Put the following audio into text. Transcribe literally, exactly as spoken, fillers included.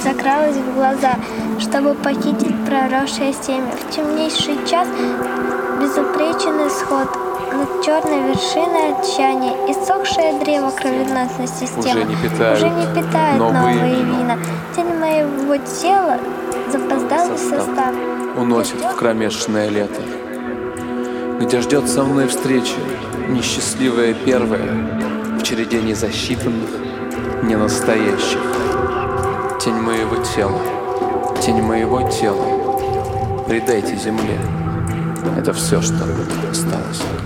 закралась в глаза, чтобы похитить проросшее семя. В темнейший час безупречен исход, над черной вершиной отчаяния иссохшее древо кровеносной системы уже не питают, уже не питает новые, новые вина. Тень моего тела запоздалый состав состав уносит в кромешное лето, где ждет со мной встречи несчастливая первая в череде незасчитанных, ненастоящих. Тень моего тела, тень моего тела, предайте земле. Это все, что осталось.